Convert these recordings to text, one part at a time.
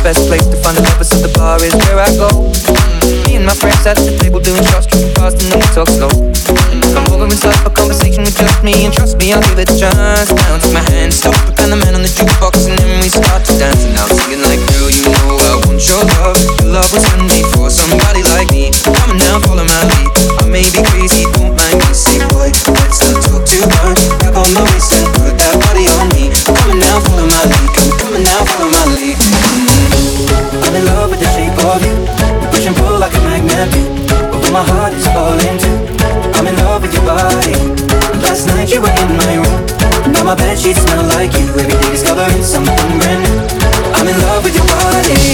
best place to find the lovers, so the bar is where I go. Me and my friends at the table doing shots, tripping fast and then we talk slow. Come over and start a conversation with just me, and trust me, I'll give it a chance. Now take my hand, stop the kind of man on the jukebox, and then we start to dance. And I'm singing like, girl, you know I want your love. Your love was handmade for somebody like me. Come on now, follow my lead. I may be crazy, don't mind me. Say, boy, let's not talk too much. Grab on my waist and put that body on me. Come on now, follow my lead. Come on now, follow my lead. I'm in love with the shape of you. We push and pull like a magnet do. But when my heart is falling too, I'm in love with your body. Last night you were in my room. Now my bedsheets smell like you. Every day discovering something brand new. I'm in love with your body.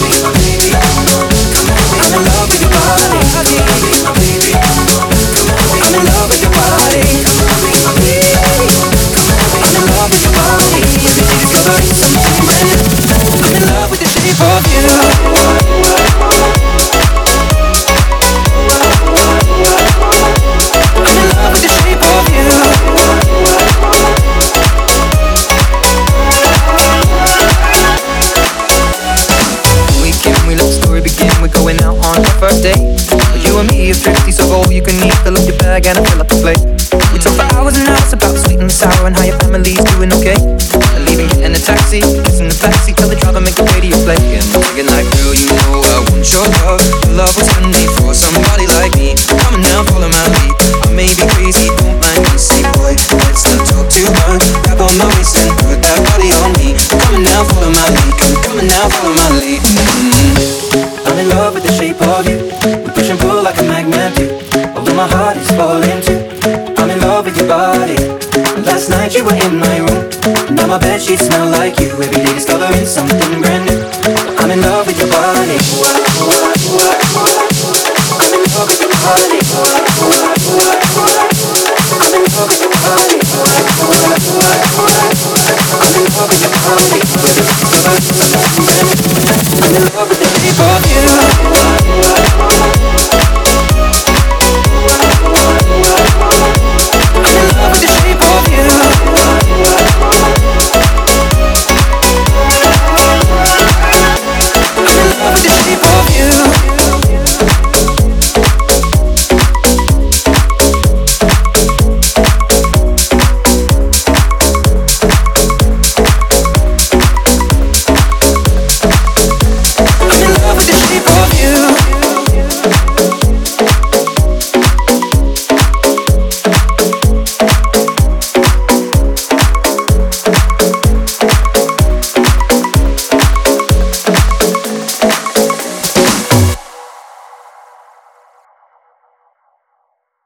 I'm in love with your body. I'm in love with your body. I'm in love with your body. Every day discovering something brand new. I'm in love with the shape of you. I'm in love with the shape of you. We let the story begin. We're going out on our first date. You and me are thrifty, so go all you can eat. Fill up your bag and I fill up the plate. We talk for hours and hours about the sweet and the sour and how your family's doing okay. And leaving, getting a taxi, kissing the backseat, tell the driver make the radio play. And I'm thinking like, girl, you know I want your love. Your love was handmade for somebody like me. Come on now, follow my lead. I may be crazy, don't mind me. Say, boy, let's not talk too much. Grab on my waist and put that body on me. Come on now, follow my lead. Come on now, follow my lead. I'm in love with the shape of you. We push and pull like a magnet do. Although my heart is falling too, I'm in love with your body. Last night you were in my room. Now my bedsheets smell like you. Every day discovering something brand new.